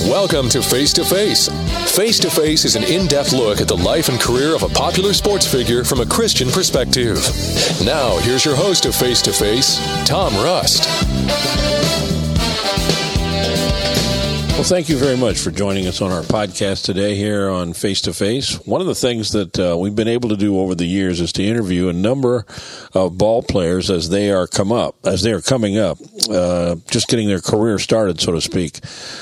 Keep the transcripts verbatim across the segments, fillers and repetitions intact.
Welcome to Face to Face. Face to Face is an in-depth look at the life and career of a popular sports figure from a Christian perspective. Now, here's your host of Face to Face, Tom Rust. Well, thank you very much for joining us on our podcast today here on Face to Face. One of the things that uh, we've been able to do over the years is to interview a number of ball players as they are come up, as they are coming up, uh, just getting their career started, so to speak.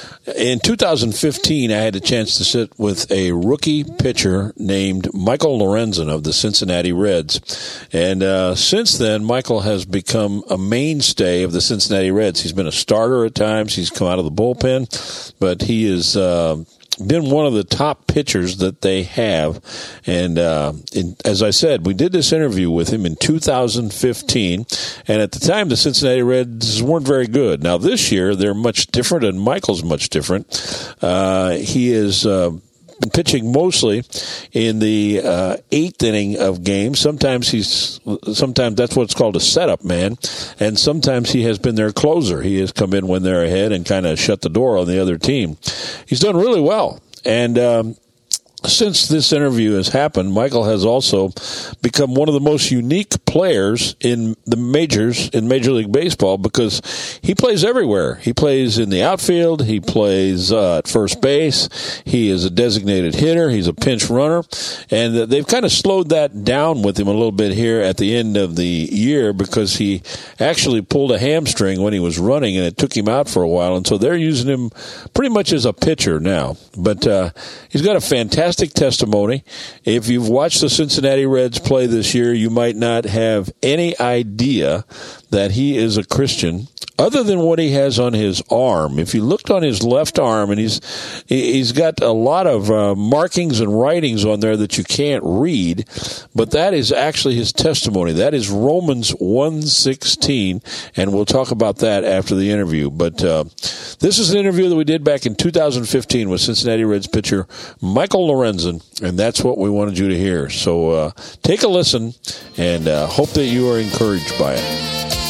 In two thousand fifteen, I had a chance to sit with a rookie pitcher named Michael Lorenzen of the Cincinnati Reds. And uh, since then, Michael has become a mainstay of the Cincinnati Reds. He's been a starter at times. He's come out of the bullpen, but he is uh, been one of the top pitchers that they have. And uh, in, as I said, we did this interview with him in two thousand fifteen, and at the time, the Cincinnati Reds weren't very good. Now, this year, they're much different, and Michael's much different. Uh, he is uh, been pitching mostly in the uh, eighth inning of games. Sometimes he's, sometimes that's what's called a setup man, and sometimes he has been their closer. He has come in when they're ahead and kind of shut the door on the other team. He's done really well, and um, since this interview has happened, Michael has also become one of the most unique players in the majors, in Major League Baseball, because he plays everywhere. He plays in the outfield. He plays uh, at first base. He is a designated hitter. He's a pinch runner. And uh, they've kind of slowed that down with him a little bit here at the end of the year because he actually pulled a hamstring when he was running, and it took him out for a while. And so they're using him pretty much as a pitcher now. But uh, he's got a fantastic testimony. If you've watched the Cincinnati Reds play this year, you might not have any idea that he is a Christian other than what he has on his arm. If you looked on his left arm, and he's he's got a lot of uh, markings and writings on there that you can't read, but that is actually his testimony. That is Romans one sixteen, and we'll talk about that after the interview. But uh, this is an interview that we did back in two thousand fifteen with Cincinnati Reds pitcher Michael Lorenzen, and that's what we wanted you to hear. So uh, take a listen, and uh, hope that you are encouraged by it.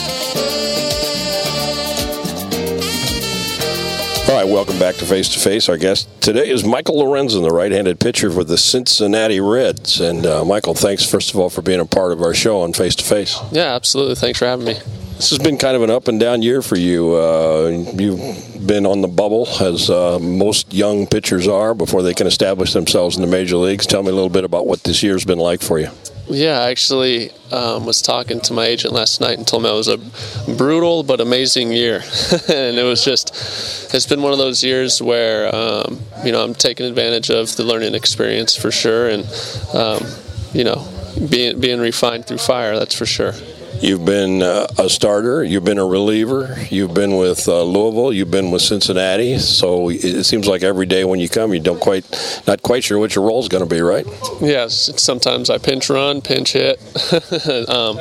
All right, welcome back to Face to Face. Our guest today is Michael Lorenzen, the right-handed pitcher for the Cincinnati Reds. And uh, Michael, thanks first of all for being a part of our show on Face to Face. Yeah, absolutely. Thanks for having me. This has been kind of an up and down year for you. Uh, you've been on the bubble, as uh, most young pitchers are, before they can establish themselves in the major leagues. Tell me a little bit about what this year's been like for you. Yeah, I actually um, was talking to my agent last night and told him it was a brutal but amazing year. And it was just, it's been one of those years where, um, you know, I'm taking advantage of the learning experience for sure, and, um, you know, being, being refined through fire, that's for sure. You've been uh, a starter, you've been a reliever, you've been with uh, Louisville, you've been with Cincinnati, so it seems like every day when you come, you don't quite, not quite sure what your role's going to be, right? Yes, sometimes I pinch run, pinch hit. um,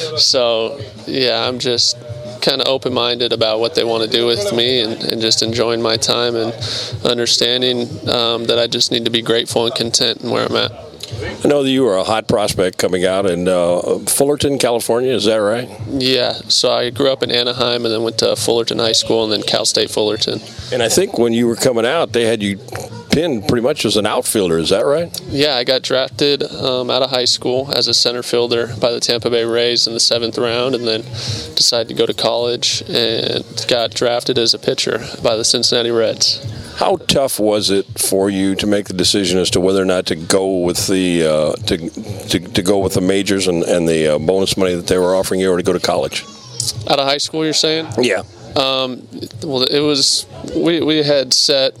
so, yeah, I'm just kind of open-minded about what they want to do with me, and, and just enjoying my time and understanding um, that I just need to be grateful and content in where I'm at. I know that you were a hot prospect coming out in uh, Fullerton, California. Is that right? Yeah. So I grew up in Anaheim and then went to Fullerton High School and then Cal State Fullerton. And I think when you were coming out, they had you pinned pretty much as an outfielder. Is that right? Yeah. I got drafted um, out of high school as a center fielder by the Tampa Bay Rays in the seventh round, and then decided to go to college and got drafted as a pitcher by the Cincinnati Reds. How tough was it for you to make the decision as to whether or not to go with the uh, to, to to go with the majors and, and the uh, bonus money that they were offering you, or to go to college? Out of high school, you're saying? Yeah. Um, well, it was we we had set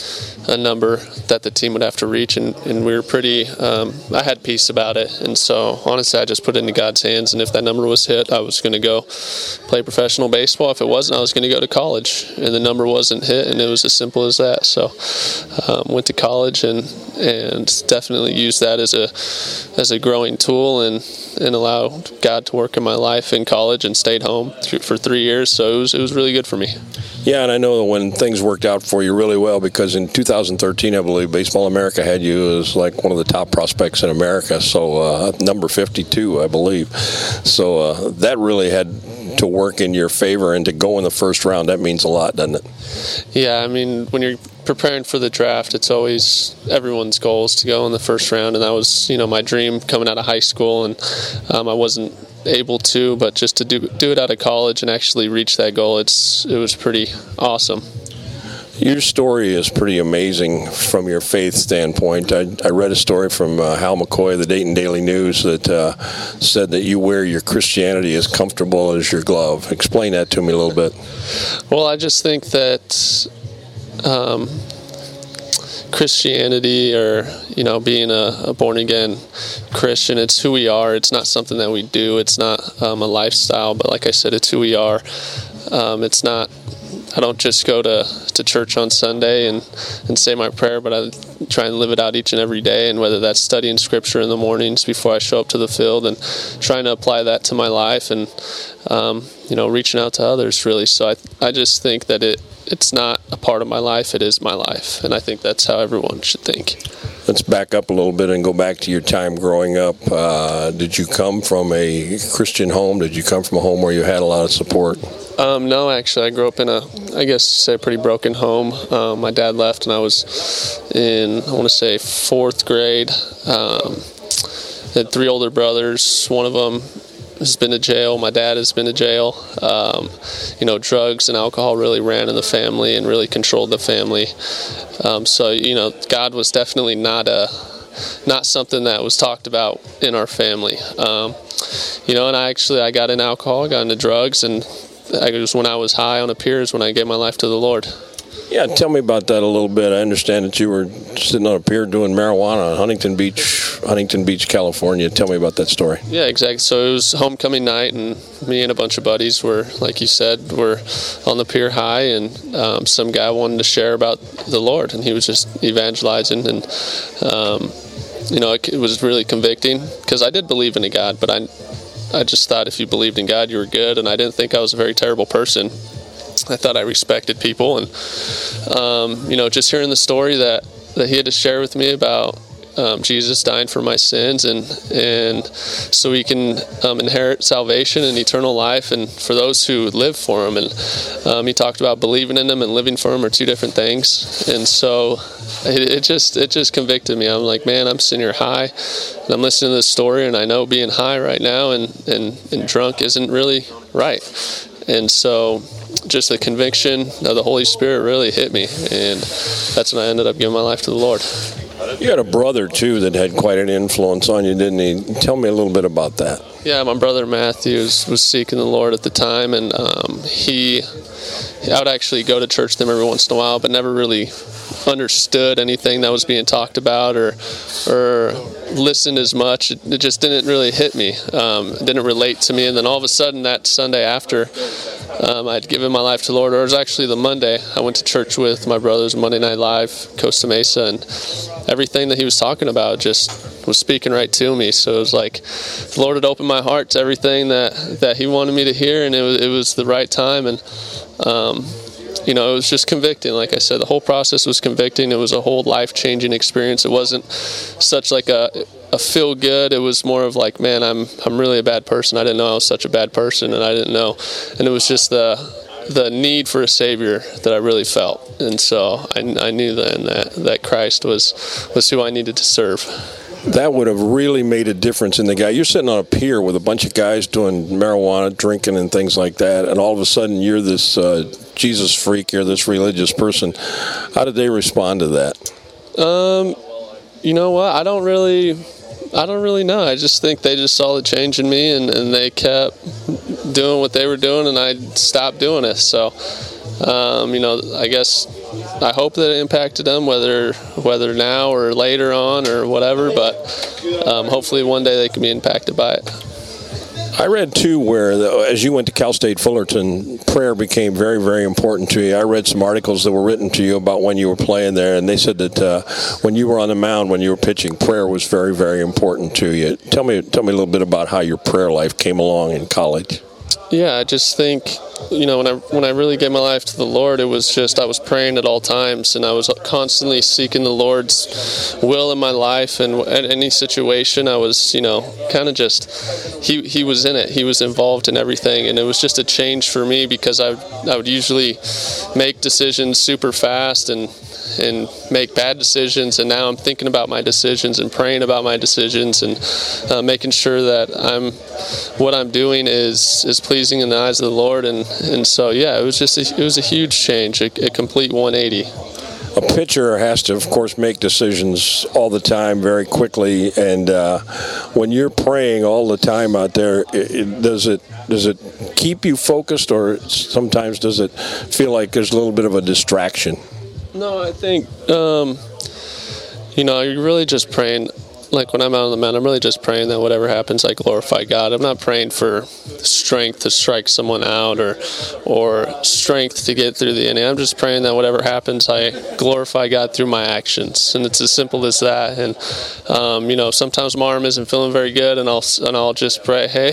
a number that the team would have to reach, and, and we were pretty um, I had peace about it, and so honestly I just put it into God's hands, and if that number was hit, I was going to go play professional baseball. If it wasn't, I was going to go to college, and the number wasn't hit, and it was as simple as that. So um, went to college and and definitely used that as a as a growing tool, and and allowed God to work in my life in college, and stayed home for three years. So it was it was really good for me. Yeah, and I know that when things worked out for you really well, because in two thousand thirteen, I believe, Baseball America had you as like one of the top prospects in America, so uh, number fifty-two, I believe. So uh, that really had to work in your favor, and to go in the first round, that means a lot, doesn't it? Yeah, I mean, when you're preparing for the draft, it's always everyone's goal is to go in the first round, and that was, you know, my dream coming out of high school, and um, I wasn't able to, but just to do do it out of college and actually reach that goal, it's it was pretty awesome. Your story is pretty amazing from your faith standpoint. I, I read a story from uh, Hal McCoy of the Dayton Daily News that uh, said that you wear your Christianity as comfortable as your glove. Explain that to me a little bit. Well, I just think that um, Christianity, or, you know, being a, a born-again Christian, it's who we are. It's not something that we do. It's not um, a lifestyle, but like I said, it's who we are. Um, it's not, I don't just go to, to church on Sunday and, and say my prayer, but I try and live it out each and every day, and whether that's studying Scripture in the mornings before I show up to the field and trying to apply that to my life and, um, you know, reaching out to others, really. So I, I just think that it it's not a part of my life, it is my life, and I think that's how everyone should think. Let's back up a little bit and go back to your time growing up. Uh, did you come from a Christian home? Did you come from a home where you had a lot of support? Um, no, actually, I grew up in a, I guess, say, a pretty broken home. Um, my dad left, and I was in, I want to say, fourth grade. Um, I had three older brothers. One of them has been to jail. My dad has been to jail. Um, you know, drugs and alcohol really ran in the family and really controlled the family. Um, so, you know, God was definitely not a, not something that was talked about in our family. Um, you know, and I actually, I got into alcohol, I got into drugs, and I was when I was high on a pier is when I gave my life to the Lord. Yeah, tell me about that a little bit. I understand that you were sitting on a pier doing marijuana in Huntington Beach, Huntington Beach, California. Tell me about that story. Yeah, exactly. So it was homecoming night, and me and a bunch of buddies were, like you said, were on the pier high, and um, some guy wanted to share about the Lord, and he was just evangelizing, and um, you know, it, it was really convicting because I did believe in a God, but I, I just thought if you believed in God, you were good, and I didn't think I was a very terrible person. I thought I respected people, and um, you know, just hearing the story that, that he had to share with me about um, Jesus dying for my sins, and and so we can um, inherit salvation and eternal life, and for those who live for Him. And um, he talked about believing in Him and living for Him are two different things, and so it, it just it just convicted me. I'm like, man, I'm sitting here high, and I'm listening to this story, and I know being high right now and and, and drunk isn't really right, and so just the conviction of the Holy Spirit really hit me, and that's when I ended up giving my life to the Lord. You had a brother, too, that had quite an influence on you, didn't he? Tell me a little bit about that. Yeah, my brother Matthew was, was seeking the Lord at the time, and um, he, I would actually go to church with him every once in a while, but never really understood anything that was being talked about or or listened as much. It, it just didn't really hit me. Um, it didn't relate to me. And then all of a sudden that Sunday after, um, I'd given my life to the Lord, or it was actually the Monday, I went to church with my brothers, Monday Night Live, Costa Mesa, and everything that he was talking about just was speaking right to me. So it was like the Lord had opened my heart to everything that, that he wanted me to hear, and it was, it was the right time. And um, you know, it was just convicting. Like I said, the whole process was convicting. It was a whole life-changing experience. It wasn't such like a, a feel-good. It was more of like, man, I'm I'm really a bad person. I didn't know I was such a bad person, and I didn't know. And it was just the the need for a Savior that I really felt. And so I, I knew then that, that Christ was, was who I needed to serve. That would have really made a difference in the guy. You're sitting on a pier with a bunch of guys doing marijuana, drinking, and things like that, and all of a sudden you're this uh, Jesus freak, you're this religious person. How did they respond to that? Um, you know what? I don't really, I don't really know. I just think they just saw the change in me, and, and they kept doing what they were doing, and I stopped doing it. So, um, you know, I guess I hope that it impacted them, whether whether now or later on or whatever, but um, hopefully one day they can be impacted by it. I read, too, where the, as you went to Cal State Fullerton, prayer became very, very important to you. I read some articles that were written to you about when you were playing there, and they said that uh, when you were on the mound, when you were pitching, prayer was very, very important to you. Tell me, tell me a little bit about how your prayer life came along in college. Yeah, I just think, you know, when I when I really gave my life to the Lord, it was just I was praying at all times, and I was constantly seeking the Lord's will in my life, and at any situation, I was, you know, kind of just he he was in it, he was involved in everything, and it was just a change for me because I I would usually make decisions super fast and. and make bad decisions, and now I'm thinking about my decisions and praying about my decisions and uh, making sure that I'm what I'm doing is is pleasing in the eyes of the Lord, and and so yeah, it was just a, it was a huge change, a, a complete one eighty. A pitcher has to, of course, make decisions all the time, very quickly. And uh, when you're praying all the time out there, it, it, does it does it keep you focused, or sometimes does it feel like there's a little bit of a distraction? No, I think, um, you know, you're really just praying. Like when I'm out on the mound, I'm really just praying that whatever happens, I glorify God. I'm not praying for strength to strike someone out or or strength to get through the inning. I'm just praying that whatever happens, I glorify God through my actions, and it's as simple as that. And um, you know, sometimes my arm isn't feeling very good, and I'll and I'll just pray, hey,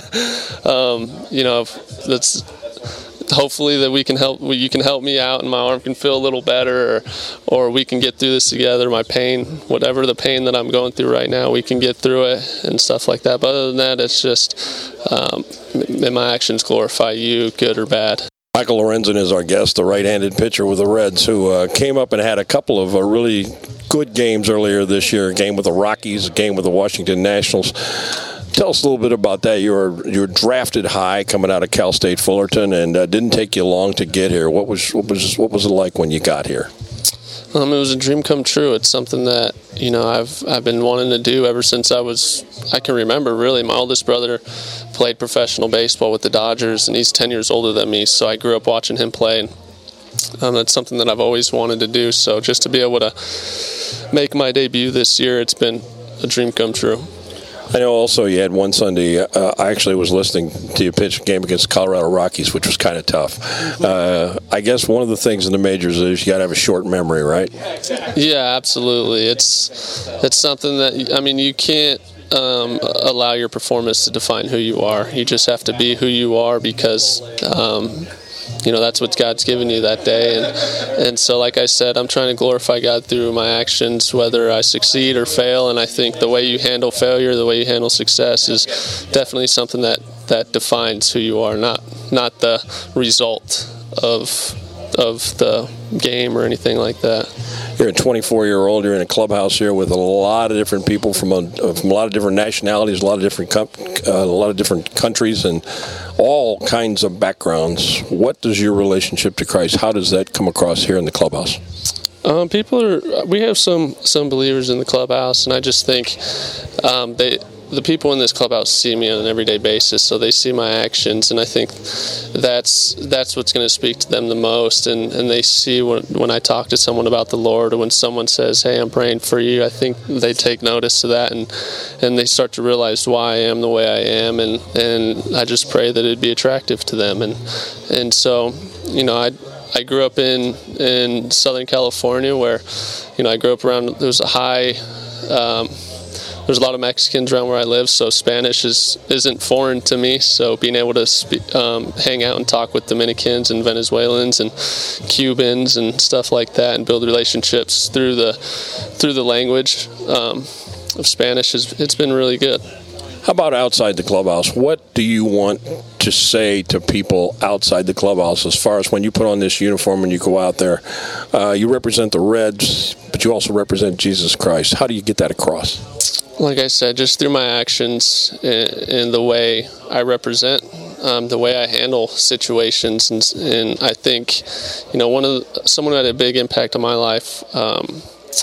um, you know, that's. Hopefully that we can help. You can help me out, and my arm can feel a little better, or, or we can get through this together. My pain, whatever the pain that I'm going through right now, we can get through it and stuff like that. But other than that, it's just um, may my actions glorify you, good or bad. Michael Lorenzen is our guest, the right-handed pitcher with the Reds, who uh, came up and had a couple of uh, really good games earlier this year. A game with the Rockies, a game with the Washington Nationals. Tell us a little bit about that. You were you were drafted high coming out of Cal State Fullerton, and uh, didn't take you long to get here. What was what was what was it like when you got here? Um, it was a dream come true. It's something that you know I've I've been wanting to do ever since I was I can remember. Really, my oldest brother played professional baseball with the Dodgers, and he's ten years older than me. So I grew up watching him play, and um, that's something that I've always wanted to do. So just to be able to make my debut this year, it's been a dream come true. I know also you had one Sunday, uh, I actually was listening to you pitch a game against the Colorado Rockies, which was kind of tough. Uh, I guess one of the things in the majors is you got to have a short memory, right? Yeah, absolutely. It's it's something that, I mean, you can't um, allow your performance to define who you are. You just have to be who you are because, um, you know, that's what God's given you that day. And and so, like I said, I'm trying to glorify God through my actions, whether I succeed or fail. And I think the way you handle failure, the way you handle success is definitely something that, that defines who you are, not not the result of of the game or anything like that. You're a twenty-four-year-old. You're in a clubhouse here with a lot of different people from a, from a lot of different nationalities, a lot of different com- uh, a lot of different countries, and all kinds of backgrounds. What does your relationship to Christ? How does that come across here in the clubhouse? Um, people are. We have some some believers in the clubhouse, and I just think um, they. The people in this clubhouse see me on an everyday basis, so they see my actions, and I think that's that's what's going to speak to them the most. And, and they see when, when I talk to someone about the Lord, or when someone says, hey, I'm praying for you, I think they take notice of that, and and they start to realize why I am the way I am, and, and I just pray that it'd be attractive to them. And and so, you know, I I grew up in, in Southern California where, you know, I grew up around, there was a high... Um, There's a lot of Mexicans around where I live, so Spanish is, isn't foreign to me. So being able to speak, um, hang out and talk with Dominicans and Venezuelans and Cubans and stuff like that, and build relationships through the through the language um, of Spanish, is it's been really good. How about outside the clubhouse? What do you want to say to people outside the clubhouse as far as when you put on this uniform and you go out there? Uh, you represent the Reds, but you also represent Jesus Christ. How do you get that across? Like I said, just through my actions and the way I represent, um, the way I handle situations, and, and I think, you know, one of the, someone who had a big impact on my life um,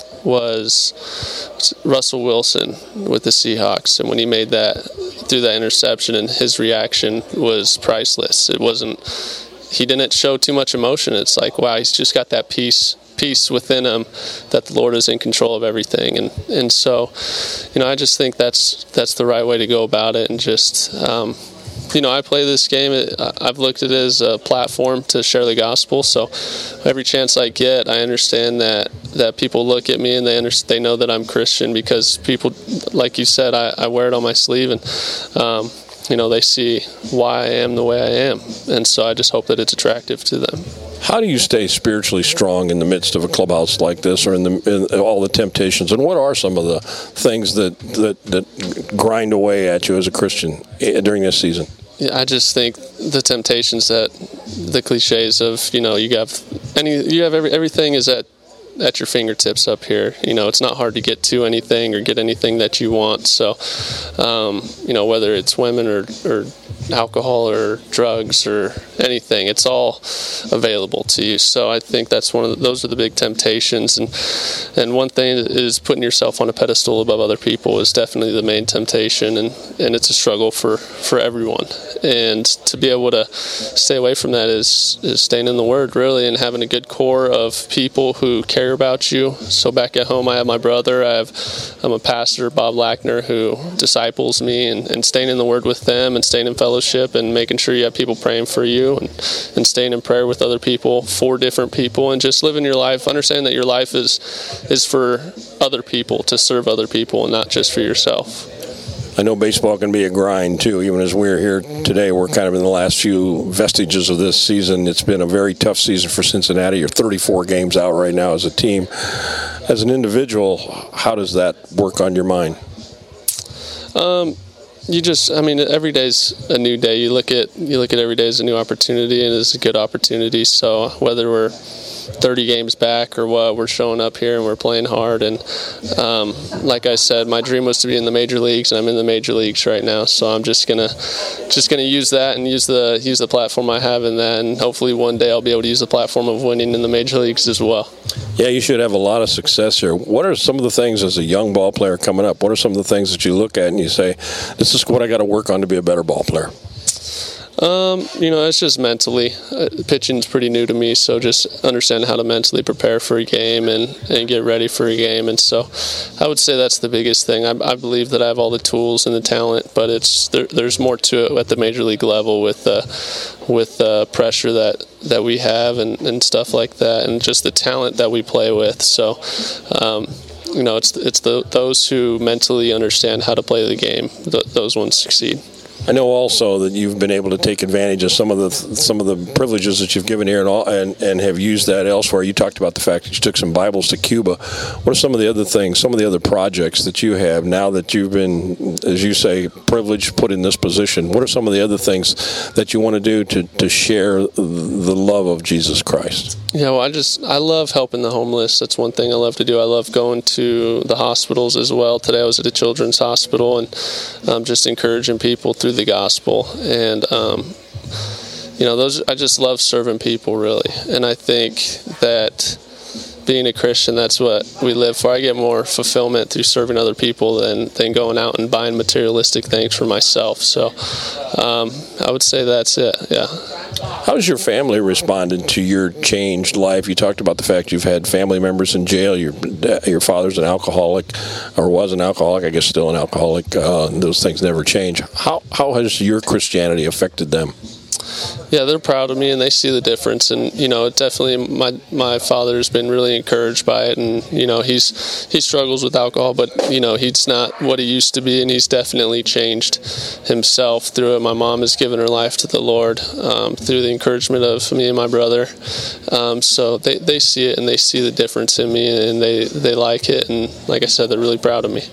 was Russell Wilson with the Seahawks, and when he made that through that interception, and his reaction was priceless. It wasn't, he didn't show too much emotion. It's like, wow, he's just got that peace. peace within him that the Lord is in control of everything, and and so, you know, I just think that's that's the right way to go about it. And just um, you know, I play this game, I've looked at it as a platform to share the gospel, so every chance I get, I understand that that people look at me and they understand, they know that I'm Christian, because people, like you said, I, I wear it on my sleeve, and um, you know, they see why I am the way I am. And so I just hope that it's attractive to them. How do you stay spiritually strong in the midst of a clubhouse like this, or in, the, in all the temptations? And what are some of the things that, that, that grind away at you as a Christian during this season? Yeah, I just think the temptations, that the cliches of, you know, you have any, you have every, everything is at at your fingertips up here. You know, it's not hard to get to anything or get anything that you want. So, um, you know, whether it's women or, or alcohol or drugs or anything, it's all available to you. So I think that's one of the, those are the big temptations. And and one thing is putting yourself on a pedestal above other people is definitely the main temptation, and, and it's a struggle for, for everyone. And to be able to stay away from that is, is staying in the Word, really, and having a good core of people who care about you. So back at home, I have my brother. I have I'm a pastor, Bob Lackner, who disciples me, and, and staying in the Word with them and staying in fellowship and making sure you have people praying for you, and, and staying in prayer with other people, for different people, and just living your life, understanding that your life is is for other people, to serve other people, and not just for yourself. I know baseball can be a grind, too. Even as we're here today, we're kind of in the last few vestiges of this season. It's been a very tough season for Cincinnati. You're thirty-four games out right now as a team. As an individual, how does that work on your mind? Um, you just, I mean, every day's a new day. You look at you look at every day as a new opportunity, and it's a good opportunity. So whether we're thirty games back or what, we're showing up here and we're playing hard. And um, like I said, my dream was to be in the major leagues, and I'm in the major leagues right now. So I'm just gonna just gonna use that and use the use the platform I have in that, and hopefully one day I'll be able to use the platform of winning in the major leagues as well. Yeah, you should have a lot of success here. What are some of the things as a young ball player coming up? What are some of the things that you look at and you say, this is what I got to work on to be a better ball player? Um, you know, it's just mentally. Uh, pitching's pretty new to me, so just understand how to mentally prepare for a game and, and get ready for a game. And so I would say that's the biggest thing. I, I believe that I have all the tools and the talent, but it's there, there's more to it at the major league level with uh, with uh, pressure that, that we have and, and stuff like that, and just the talent that we play with. So, um, you know, it's it's the, those who mentally understand how to play the game, th- those ones succeed. I know also that you've been able to take advantage of some of the some of the privileges that you've given here and, all, and and have used that elsewhere. You talked about the fact that you took some Bibles to Cuba. What are some of the other things, some of the other projects that you have now that you've been, as you say, privileged, put in this position? What are some of the other things that you want to do to, to share the love of Jesus Christ? Yeah, well, I just, I love helping the homeless. That's one thing I love to do. I love going to the hospitals as well. Today I was at a children's hospital, and um, just encouraging people through the gospel. And, um, you know, those, I just love serving people, really. And I think that being a Christian, that's what we live for. I get more fulfillment through serving other people than, than going out and buying materialistic things for myself. So um, I would say that's it, yeah. How's your family responded to your changed life? You talked about the fact you've had family members in jail. Your your father's an alcoholic, or was an alcoholic. I guess still an alcoholic. Uh, those things never change. How how has your Christianity affected them? Yeah, they're proud of me, and they see the difference. And you know, definitely, my my father's been really encouraged by it. And you know, he's he struggles with alcohol, but you know, he's not what he used to be, and he's definitely changed himself through it. My mom has given her life to the Lord um, through the encouragement of me and my brother. Um, so they, they see it, and they see the difference in me, and they they like it. And like I said, they're really proud of me.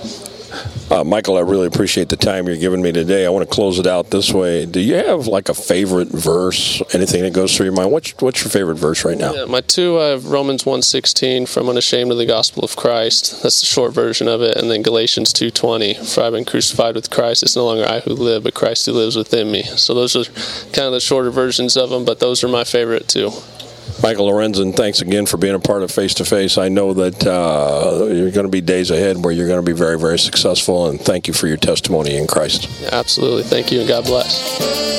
Uh, Michael, I really appreciate the time you're giving me today. I want to close it out this way. Do you have like a favorite verse, anything that goes through your mind? What's, what's your favorite verse right now? Yeah, my two, I have Romans one sixteen, for I'm unashamed of the gospel of Christ. That's the short version of it. And then Galatians two twenty, for I've been crucified with Christ. It's no longer I who live, but Christ who lives within me. So those are kind of the shorter versions of them, but those are my favorite too. Michael Lorenzen, thanks again for being a part of Face to Face. I know that uh, you're going to be days ahead where you're going to be very, very successful, and thank you for your testimony in Christ. Yeah, absolutely. Thank you, and God bless.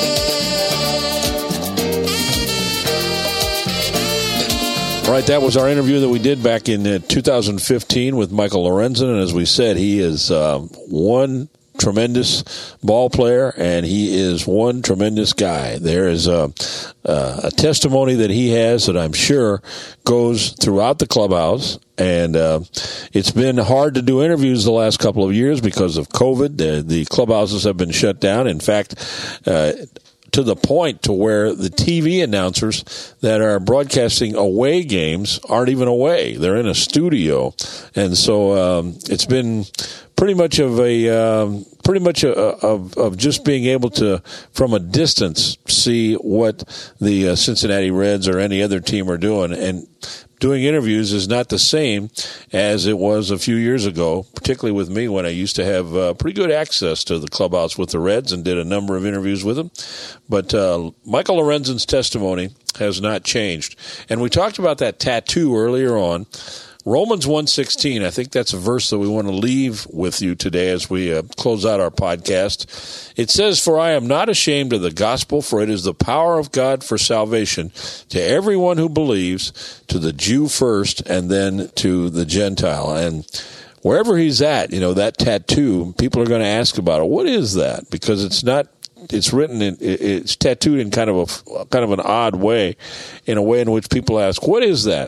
All right, that was our interview that we did back in uh, two thousand fifteen with Michael Lorenzen, and as we said, he is uh, one tremendous ball player, and he is one tremendous guy. There is a, a, a testimony that he has that I'm sure goes throughout the clubhouse. And uh, it's been hard to do interviews the last couple of years because of COVID. The, the clubhouses have been shut down. In fact, uh, to the point to where the T V announcers that are broadcasting away games aren't even away. They're in a studio. And so um, it's been pretty much of a um, pretty much a, of of just being able to, from a distance, see what the uh, Cincinnati Reds or any other team are doing. And doing interviews is not the same as it was a few years ago, particularly with me when I used to have uh, pretty good access to the clubhouse with the Reds and did a number of interviews with them. But uh, Michael Lorenzen's testimony has not changed. And we talked about that tattoo earlier on. Romans one sixteen, I think that's a verse that we want to leave with you today as we uh, close out our podcast. It says, "For I am not ashamed of the gospel, for it is the power of God for salvation to everyone who believes, to the Jew first, and then to the Gentile." And wherever he's at, you know, that tattoo, people are going to ask about it. What is that? Because it's not It's written in, it's tattooed in kind of a kind of an odd way, in a way in which people ask, "What is that?"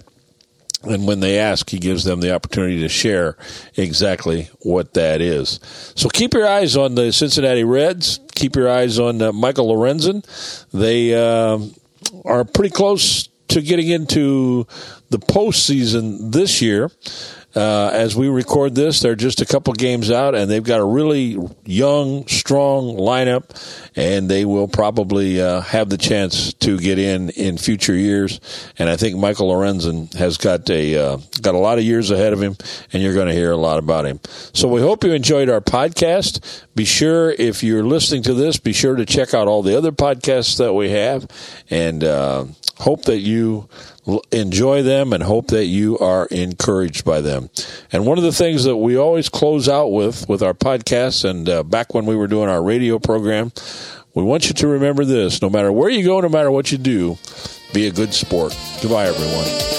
And when they ask, he gives them the opportunity to share exactly what that is. So keep your eyes on the Cincinnati Reds. Keep your eyes on uh, Michael Lorenzen. They uh, are pretty close to getting into the postseason this year. Uh, as we record this, they're just a couple games out, and they've got a really young, strong lineup, and they will probably uh, have the chance to get in in future years. And I think Michael Lorenzen has got a uh, got a lot of years ahead of him, and you're going to hear a lot about him. So we hope you enjoyed our podcast. Be sure, if you're listening to this, be sure to check out all the other podcasts that we have, and uh, hope that you enjoy them and hope that you are encouraged by them. And one of the things that we always close out with, with our podcasts, and uh, back when we were doing our radio program, we want you to remember this: no matter where you go, no matter what you do, be a good sport. Goodbye, everyone.